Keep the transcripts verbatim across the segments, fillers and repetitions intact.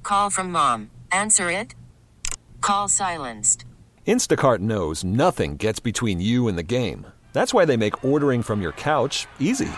call from mom. Answer it. Call silenced. Instacart knows nothing gets between you and the game. That's why they make ordering from your couch easy.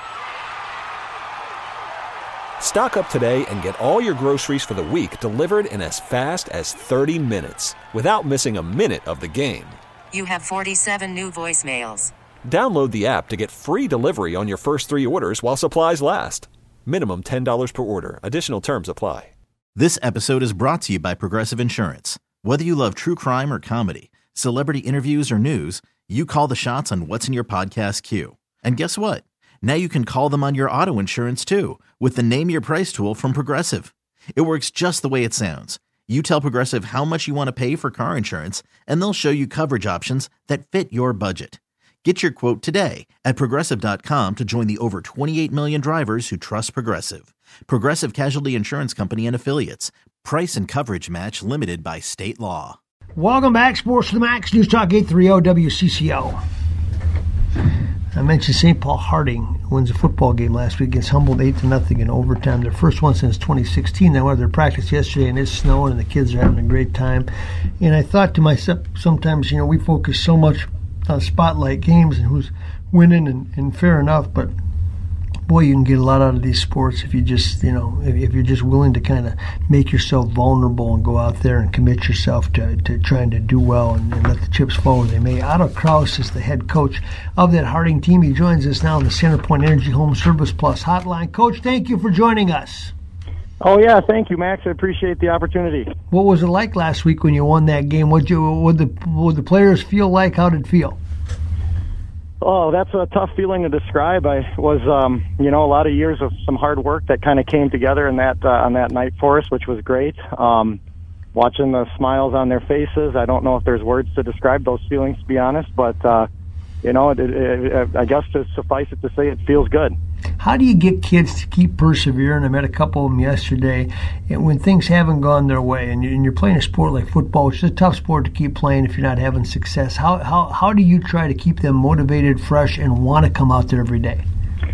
Stock up today and get all your groceries for the week delivered in as fast as thirty minutes without missing a minute of the game. You have forty-seven new voicemails. Download the app to get free delivery on your first three orders while supplies last. Minimum ten dollars per order. Additional terms apply. This episode is brought to you by Progressive Insurance. Whether you love true crime or comedy, celebrity interviews or news, you call the shots on what's in your podcast queue. And guess what? Now you can call them on your auto insurance too with the Name Your Price tool from Progressive. It works just the way it sounds. You tell Progressive how much you want to pay for car insurance, and they'll show you coverage options that fit your budget. Get your quote today at Progressive dot com to join the over twenty-eight million drivers who trust Progressive. Progressive Casualty Insurance Company and Affiliates. Price and coverage match limited by state law. Welcome back, Sports to the Max, News Talk eight thirty W C C O. I mentioned Saint Paul Harding wins a football game last week against Humboldt eight to nothing in overtime. Their first one since twenty sixteen. They went to their practice yesterday and it's snowing and the kids are having a great time. And I thought to myself, sometimes, you know, we focus so much on spotlight games and who's winning, and, and fair enough, but boy, you can get a lot out of these sports if you just, you know, if, if you're just willing to kind of make yourself vulnerable and go out there and commit yourself to, to trying to do well and, and let the chips fall where they may. Otto Kraus is the head coach of that Harding team. He joins us now on the CenterPoint Energy Home Service Plus hotline. Coach, thank you for joining us. Oh, yeah, thank you, Max. I appreciate the opportunity. What was it like last week when you won that game? What you what the what the players feel like? How did it feel? Oh, that's a tough feeling to describe. I was, um, you know, a lot of years of some hard work that kind of came together in that uh, on that night for us, which was great. Um, watching the smiles on their faces, I don't know if there's words to describe those feelings, to be honest, but uh, you know, it, it, it, I guess to suffice it to say, it feels good. How do you get kids to keep persevering? I met a couple of them yesterday, and when things haven't gone their way, and you're playing a sport like football, which is a tough sport to keep playing if you're not having success, how how how do you try to keep them motivated, fresh, and want to come out there every day?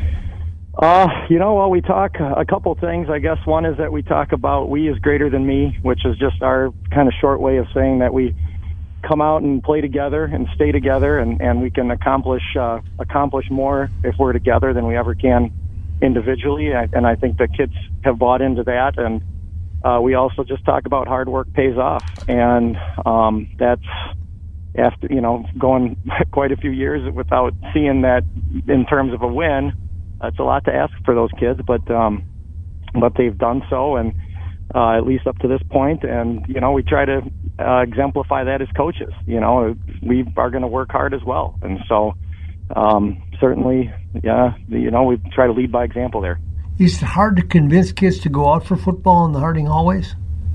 Uh, you know, well, we talk a couple things. I guess one is that we talk about we is greater than me, which is just our kind of short way of saying that we come out and play together and stay together, and, and we can accomplish uh, accomplish more if we're together than we ever can individually. And I think the kids have bought into that. And uh, we also just talk about hard work pays off, and um, that's after you know going quite a few years without seeing that in terms of a win. It's a lot to ask for those kids, but um, but they've done so, and uh, at least up to this point. And you know, we try to uh, exemplify that as coaches. You know, we are going to work hard as well, and so um, certainly, yeah, you know, we try to lead by example there. Is it hard to convince kids to go out for football in the Harding hallways?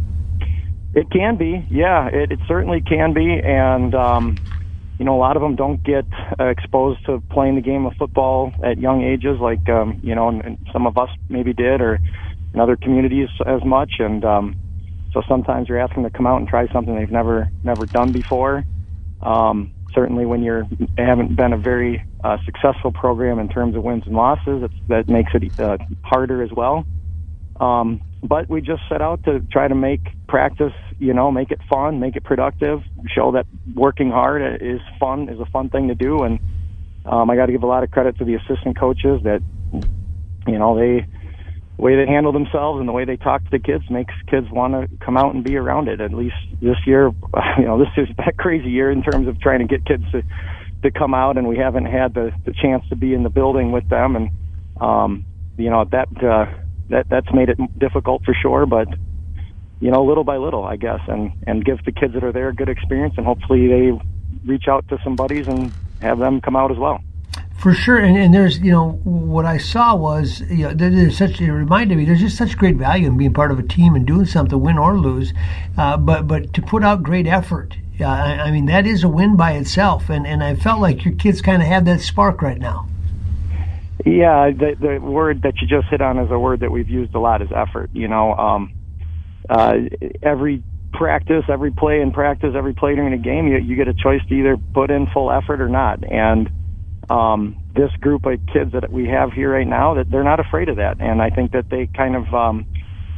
It can be, yeah, it, it certainly can be, and um, you know, a lot of them don't get uh, exposed to playing the game of football at young ages, like um, you know, and, and some of us maybe did, or in other communities as much, and um, so sometimes you're asking them to come out and try something they've never never done before. Um, certainly, when you're haven't been a very uh, successful program in terms of wins and losses, it's, that makes it uh, harder as well. Um, but we just set out to try to make practice, you know, make it fun, make it productive, show that working hard is fun, is a fun thing to do. And um, I got to give a lot of credit to the assistant coaches that, you know, they, the way they handle themselves and the way they talk to the kids makes kids want to come out and be around it. At least this year, you know, this is that crazy year in terms of trying to get kids to, to come out, and we haven't had the, the chance to be in the building with them. And, um, you know, that, uh, that, that's made it difficult for sure, but, you know, little by little, I guess, and, and give the kids that are there a good experience, and hopefully they reach out to some buddies and have them come out as well. For sure, and, and there's, you know, what I saw was, you know, there's such, it reminded me, there's just such great value in being part of a team and doing something, win or lose, uh, but but to put out great effort, uh, I, I mean, that is a win by itself, and, and I felt like your kids kind of have that spark right now. Yeah, the, the word that you just hit on is a word that we've used a lot, is effort. You know, um, uh, every practice, every play in practice, every play during a game, you, you get a choice to either put in full effort or not, and Um, this group of kids that we have here right now, that they're not afraid of that, and I think that they kind of um,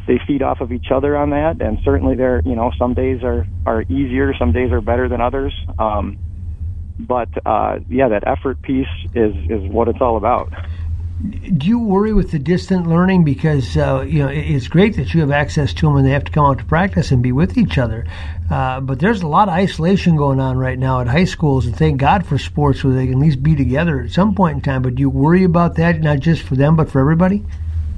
they feed off of each other on that, and certainly there, you know, some days are, are easier, some days are better than others. Um, but, uh, yeah, that effort piece is, is what it's all about. Do you worry with the distant learning? Because, uh, you know, it's great that you have access to them and they have to come out to practice and be with each other. Uh, but there's a lot of isolation going on right now at high schools, and thank God for sports where they can at least be together at some point in time. But do you worry about that, not just for them, but for everybody?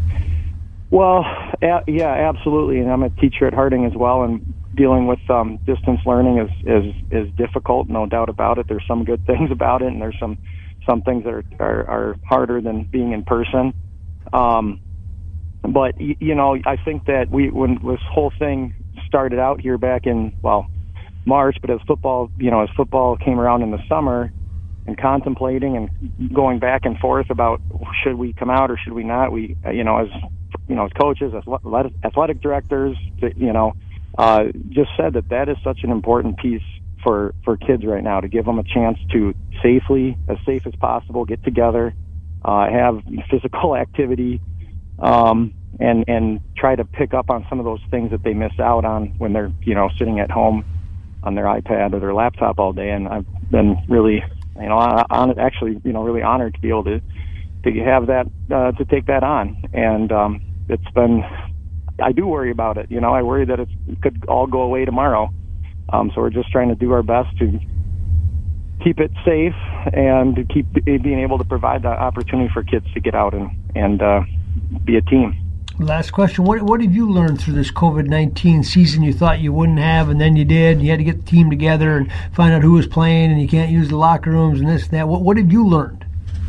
Well, a- yeah, absolutely. And I'm a teacher at Harding as well, and dealing with um, distance learning is, is, is difficult, no doubt about it. There's some good things about it, and there's some some things that are, are, are harder than being in person. Um, but, you, you know, I think that we, when this whole thing started out here back in, well, March, but as football, you know, as football came around in the summer and contemplating and going back and forth about should we come out or should we not, we, you know, as, you know, as coaches, as athletic directors, you know, uh, just said that that is such an important piece for, for kids right now, to give them a chance to safely, as safe as possible, get together, uh, have physical activity, um, and, and try to pick up on some of those things that they miss out on when they're, you know, sitting at home on their iPad or their laptop all day. And I've been really, you know, on, actually, you know, really honored to be able to, to have that, uh, to take that on. And, um, it's been, I do worry about it. You know, I worry that it could all go away tomorrow. Um, so we're just trying to do our best to keep it safe and to keep being able to provide the opportunity for kids to get out and, and uh, be a team. Last question. What what have you learned through this COVID nineteen season you thought you wouldn't have, and then you did? You had to get the team together and find out who was playing, and you can't use the locker rooms and this and that. What, what have you learned?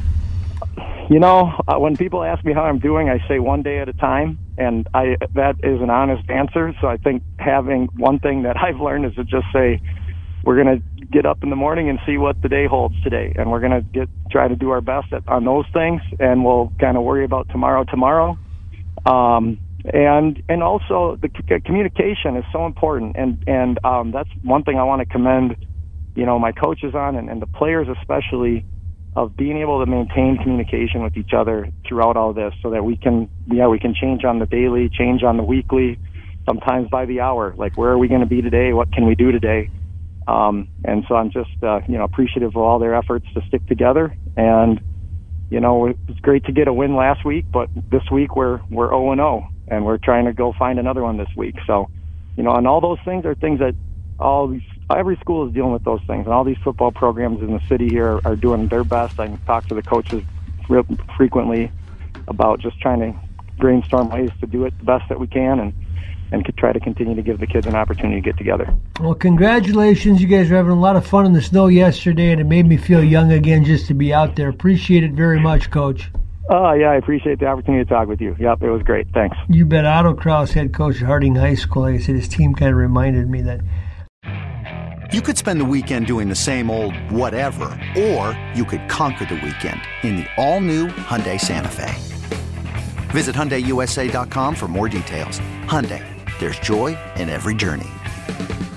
You know, uh, when people ask me how I'm doing, I say one day at a time, and I that is an honest answer. So I think having one thing that I've learned is to just say, we're going to get up in the morning and see what the day holds today, and we're going to get try to do our best at, on those things, and we'll kind of worry about tomorrow tomorrow. Um, and and also the c- communication is so important, and and um, that's one thing I want to commend, you know, my coaches on, and, and the players especially, of being able to maintain communication with each other throughout all this, so that we can, yeah, we can change on the daily, change on the weekly, sometimes by the hour. Like, where are we going to be today? What can we do today? Um, and so I'm just, uh, you know, appreciative of all their efforts to stick together. And, you know, it's great to get a win last week, but this week we're, we're oh and oh, and we're trying to go find another one this week. So, you know, and all those things are things that all these, every school is dealing with those things, and all these football programs in the city here are, are doing their best. I talk to the coaches real frequently about just trying to brainstorm ways to do it the best that we can, and and could try to continue to give the kids an opportunity to get together. Well, congratulations. You guys were having a lot of fun in the snow yesterday, and it made me feel young again just to be out there. Appreciate it very much, Coach. Oh, yeah, I appreciate the opportunity to talk with you. Yep, it was great. Thanks. You bet. Otto Kraus, head coach at Harding High School. Like I said, his team kind of reminded me that. You could spend the weekend doing the same old whatever, or you could conquer the weekend in the all-new Hyundai Santa Fe. Visit Hyundai U S A dot com for more details. Hyundai, there's joy in every journey.